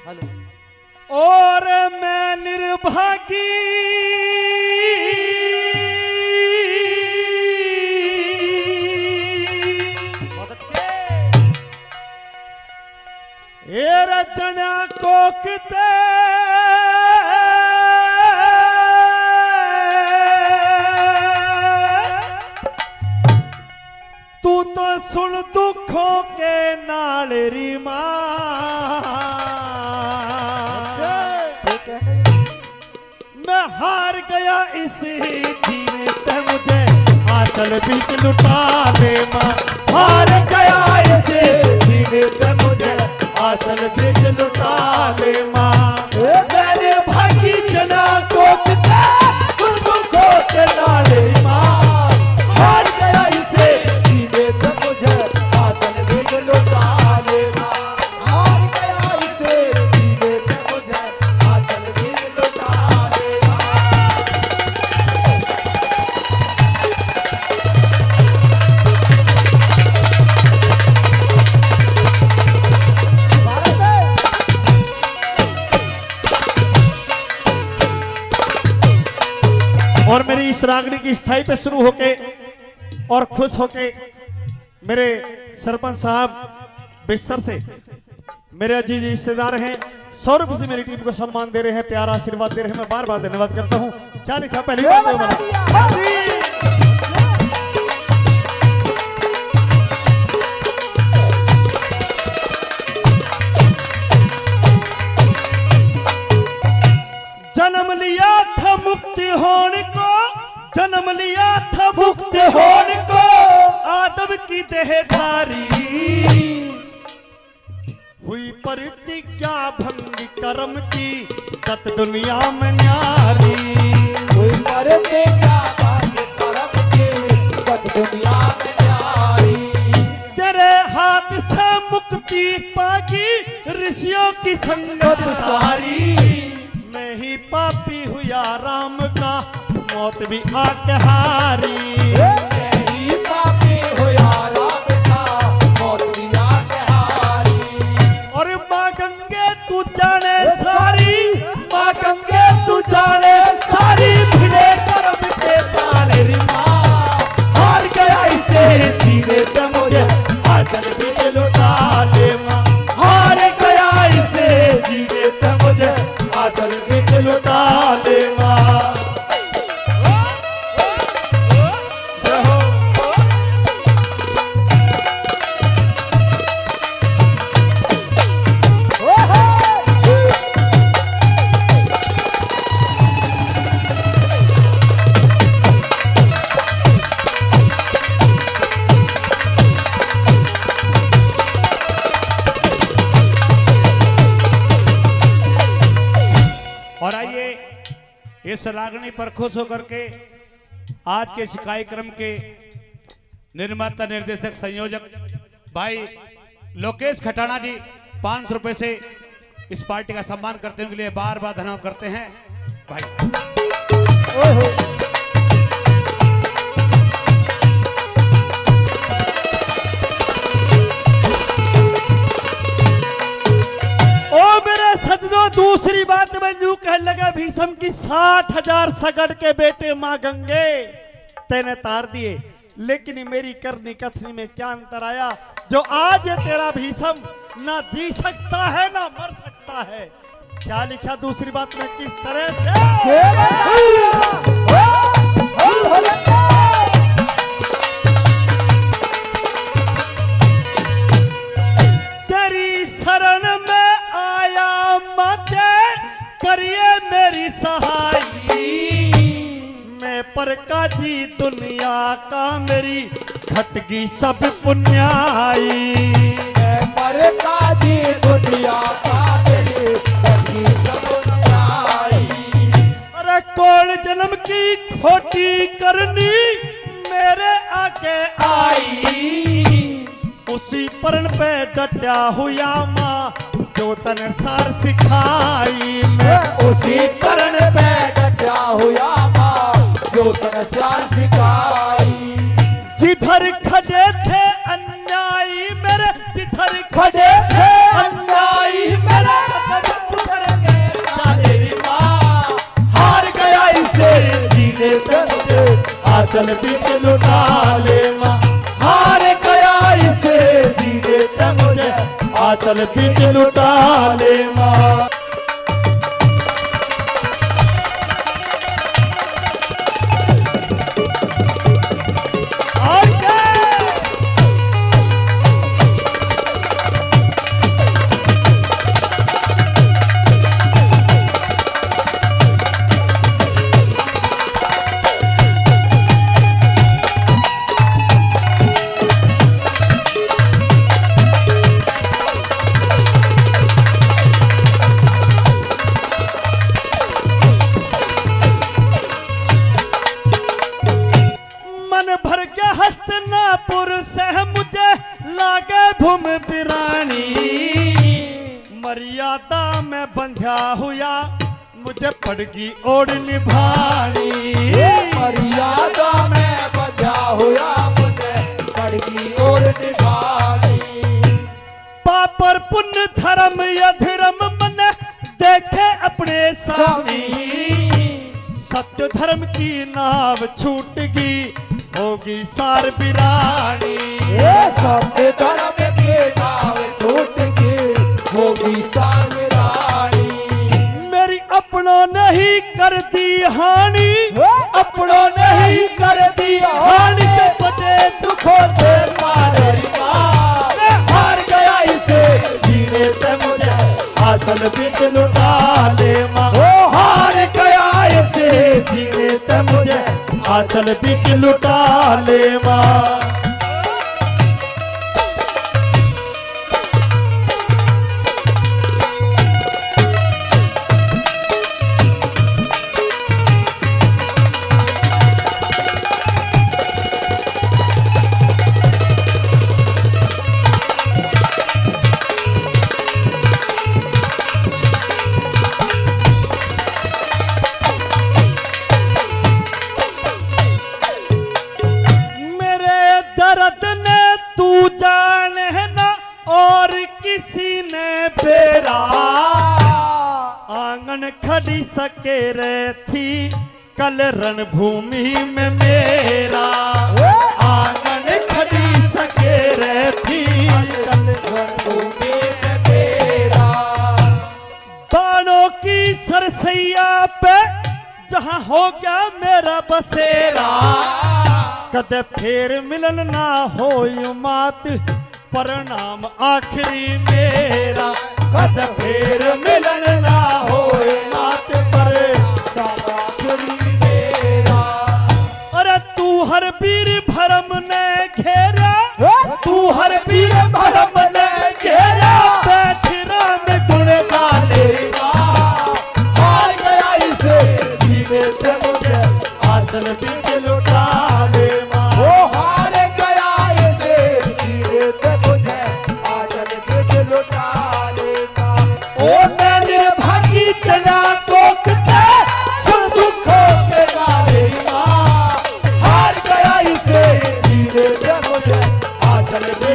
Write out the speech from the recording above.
और मैं निर्भागी ये रचना को किते तू तो सुन दुखों के नाल रीमा मैं हार गया इसी धीरे ते मुझे आंचल बीच लुटा दे मां हार गया इसी धीरे ते मुझे आंचल बीच लुटा दे मां मैंने भागी जना को किते सुन दुखों के नाल रीमा हार गया इसी धीरे ते मुझे आंचल बीच लुटा दे मां हार गया इसी धीरे ते मुझे आंचल बीच लुटा और मेरी इस रागनी की स्थाई पे शुरू होके और खुश होके मेरे सरपंच साहब बिस्सर से मेरे अजीज रिश्तेदार हैं 100 रुपए से मेरी टीम को सम्मान दे रहे हैं प्यारा आशीर्वाद दे रहे हैं मैं बार बार धन्यवाद करता हूं क्या लिखा पहली बार जन्म लिया था मुक्ति होने को जन्म लिया था मुक्ति होने को आदम की देहधारी हुई प्रतिज्ञा भंग कर्म की सत दुनिया में न्यारी हुई प्रतिज्ञा भंग कर्म की सत दुनिया में न्यारी तेरे हाथ से मुक्ति पागी ऋषियों की संगत सारी मैं ही पापी हुआ राम का मौत भी आके हारी मैं ही पापी हुआ राम का मौत भी आके हारी और माँ गंगे तू जाने सारी माँ गंगे तू जाने सारी भिड़े कर्म के ताले री माँ हार गया इसे जीने पे मुझे आंचल भी लुटा दे माँ हार गया इसे जीने पे मुझे आंचल भी लुटा दे माँ और आइए इस रागनी पर खुश होकर के आज के इस कार्यक्रम के निर्माता निर्देशक संयोजक भाई लोकेश खटाना जी 500 रुपए से इस पार्टी का सम्मान करते हैं के लिए बार बार धन्यवाद करते हैं भाई सजनों दूसरी बात मैं यूं कहने लगा भीषम की 60,000 सगड़ के बेटे मां गंगे तेने तार दिए लेकिन मेरी करनी कथनी में क्या अंतर आया जो आज तेरा भीषम ना जी सकता है ना मर सकता है क्या लिखा दूसरी बात में किस तरह से तेरी शरण में आया माते करिए मेरी सहाई मैं पर का जी दुनिया का मेरी घटगी सब पुण्याई मैं पर का जी दुनिया का मेरी घटगी सब पुण्याई अरे कौन जन्म की खोटी करनी मेरे आगे आई उसी परण पे डटा हुआ माँ जो तन सार सिखाई मैं उसी परण पे डटा हुआ माँ जो तन सार सिखाई जिधर खड़े थे अन्यायी मेरे जिधर खड़े थे अन्यायी मेरे आंचल बीच लुटा ले माँ, हार गया इसे जीने दे मुझे, आंचल बीच लुटा ले माँ। हस्तनापुर से मुझे लागे भूम पिरानी, मर्यादा में बंधा हुआ मुझे पड़गी ओढ़ निभानी, मर्यादा में बंधा हुआ मुझे पड़गी ओढ़ निभानी। पाप और पुण्य धर्म या धर्म मन देखे अपने सामी, सत्य धर्म की नाव छूट गई होगी सार बिरानी, सत्य धर्म के नाव छूट के होगी सार बिरानी। मेरी अपनों ने ही कर दी हानि, अपनों ने ही कर दी हानि, के बड़े दुखों से मारे हार गया इसे जीने से मुझे, आंचल बीच लुटा ले माँ, हार गया इसे जीने से मुझे, आंचल बीच लुटा ले माँ। दर्द ने तू जाने ना और किसी ने बेरा, आंगन खड़ी सके रहे थी कल रणभूमि में मेरा, आंगन खड़ी सके रहे थी कल रणभूमि में मेरा। बाणों की सरसैया पे जहाँ हो गया मेरा बसेरा, कदे फेर मिलन ना हो मात परिणाम आखिरी मेरा, कदे फेर मिलन ना हो मात परिणाम आखिरी मेरा। अरे तू हर वीर भरम ने घेरा, तू हर वीर भरम ने घेरा, बैठ राम गुण गाने हार गया इसे जीने से मुझे, आंचल बीच लुटा ले माँ, हार गया इसे जीने से मुझे, आंचल बीच लुटा ले माँ। ओ मैं निर्भागी जना कोकते सब दुखों के डाले माँ, हार गया इसे जीने से मुझे, आंचल